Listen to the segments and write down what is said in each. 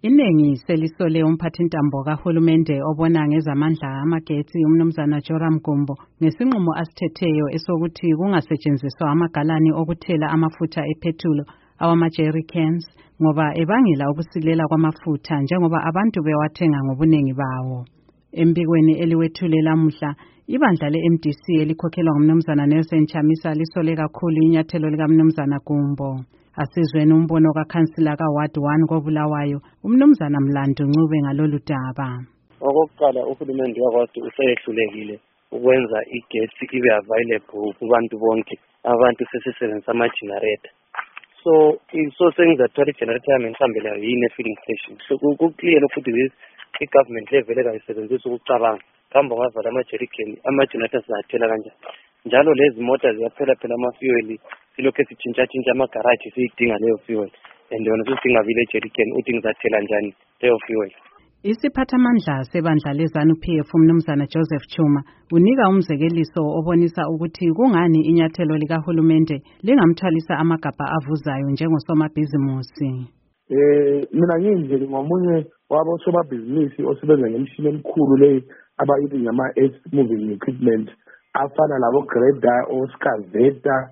Iningi selisole umphathintambo kahulumende obona ngezamandla amagetsi umnumzana Joram Gumbo ngesinqumo asitetheyo esokuthi kungasetshenziswa amagalani okuthela amafutha ephethulu awama-jerry cans ngoba ebangela ukusilela kwamafutha njengoba abantu bewathenga ngobuningi bawo. Embikweni eliwethule lamuhla, ibandla le-MDC elikhokhelwa ngumnumzana Nelson Chamisa lisole kakhulu inyathelo likamnumzana Gumbo. Asizweni umbono kakhansila ka-Ward 1 koBulawayo, umnumzana Mlandu Ncube ngalolu daba. Okokuqala uhulumende wakwaZulu usehlulekile ukwenza igesi ibe available kubantu bonke. Abantu sesisebenzisa ama-generator. So sengizathwala i-generator yami mhlawumbe layo yini e-filling station. So ku-clear futhi i-government level ekayisebenzisa ukucabanga. Kambe ngavala ama-generators athela kanjani. Njalo lezi mota ziyaphela ama-fuel silokhu sitshintsha amagaraji siyidinga leyo fuel and yona sidinga village jerrycan uthi ngizathela njani leyo fuel. Isiphathamandla sebandla leZANU-PF umnumzana Joseph Chuma unika umzekeliso obonisa ukuthi kungani inyathelo likahulumende lingamthwalisa amagabha avuzayo njengosomabhizimusi. Mina nginje ngomunye wabosomabhizinisi osebenza ngemishini emikhulu leyi abayithi ngama-earth moving equipment afana labo grader oskaveta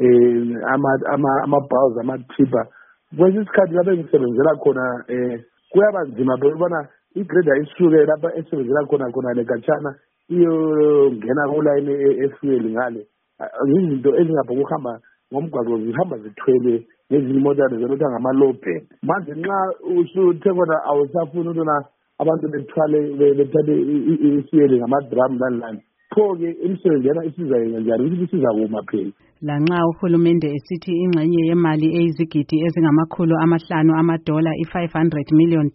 ama-browse ama-tipper. Kwesinye isikhathi lapho ngisebenzela khona kuyaba nzima bona igrader isuke lapha esebenzela khona lekatshana iyongena kulayini efuel ngale. Izinto ezingapho kuhamba ngomgwaqo zihamba zithwele ngezinye imota zelotha ngama-low bed. Manje nxa usuthe khona awusafuni ukubona abantu bethathe ifuel ngama-drum nani. Pho-ke imisebenzi yana isizayenza njani ukuthi sizakuma phela. Lanxa uhulumende esithi ingxenye yemali eyizigidi $500 $500 million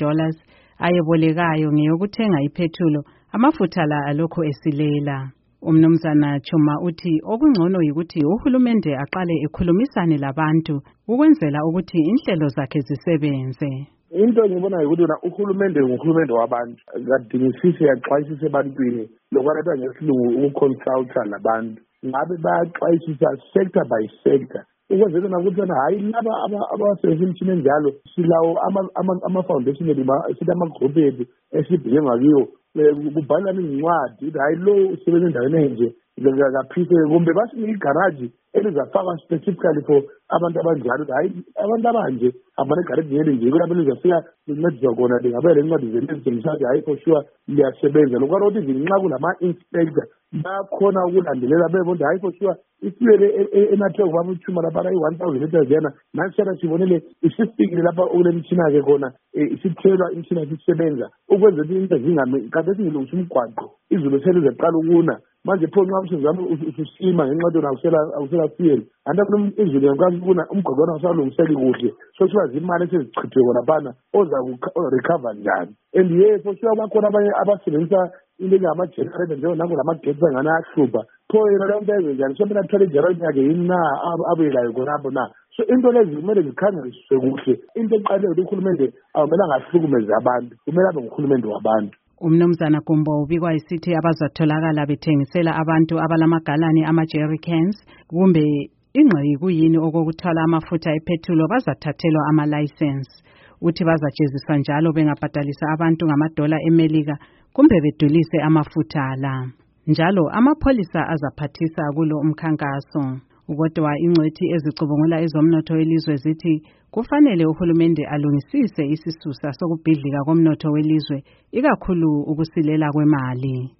ayebolekayo ngeyokuthenga iphethulu, amafutha la alokho esilela. Umnumzana Chuma uthi okungcono yikuthi uhulumende aqale ekhulumisane labantu ukwenzela ukuthi inhlelo zakhe zisebenze. Into ngibona ukuthi uhulumende nguhulumende wabantu, kadingisise yaxwayisise ebantwini lokwaletha ngesilungu ukuconsulta labantu. Ngabe bayaxwayisisa sector by sector ukwenzela ukuthi hayi laba abasebenzisa imishini enjalo silawo ama-foundation sithi ama-group ethu esibheke ngakiwo kubhalana incwadi ukuthi hayi lo usebenza endaweni enje kaphise kumbe basinike igaraji elizafakwa specifically for abantu abanjalo. Hayi abantu abanje abane igaraji nje kulapho lizafika lincediswa khona lingabele incwadi zelizitshengisa ukuthi hayi for sure liyasebenza. Lokho ukuthi nxa kulama-inspector bakhona ukulandelela bebona hayi for sure ifuel enathwe ubaba uChuma lapha ayi-1000 liters yana nasiyana sibonele isifikile lapha kule mitshina-ke khona isithelwa imitshina isisebenza ukwenzela ukuthi into zingami kanti esingilungisa umgwaqo izulu selizeqala ukuna. Manje pho nxa umsebenzi wami ususima ngenxa yokuthi awusela fuel anti izulu yakwazi ukuna umgwaqo wona awusalungiseki kuhle so siba zimali esezichithwe khonaphana oza-recover njani. And for sure bakhona abanye abasebenzisa into engama-generator njengonango lamagetsi angani ayahlupha pho yena leyo nto ezenjani so mina athole igenerator yakhe yini na abuyelayo khonapho na. So into lezi kumele zikhangeliswe kuhle. Into eqaleyo ukuthi uhulumende awumelanga ahlukumeze abantu, kumele abe nguhulumende wabantu. Umnumzana Gumbo ubikwa isithi abazatholakala bethengisela abantu abalamagalani ama-jerry cans kumbe ingxenye kuyini okokuthwala amafutha ephethulu bazathathelwa ama-license. Uthi bazajeziswa njalo bengabhadalisa abantu ngama-$1 eMelika kumbe bedulise amafutha la. Njalo amapholisa azaphathisa kulo umkhankaso. Kodwa ingcwethi ezicubungula ezomnotho welizwe zithi kufanele uhulumende alungisise isisusa sokubhidlika komnotho welizwe ikakhulu ukusilela kwemali.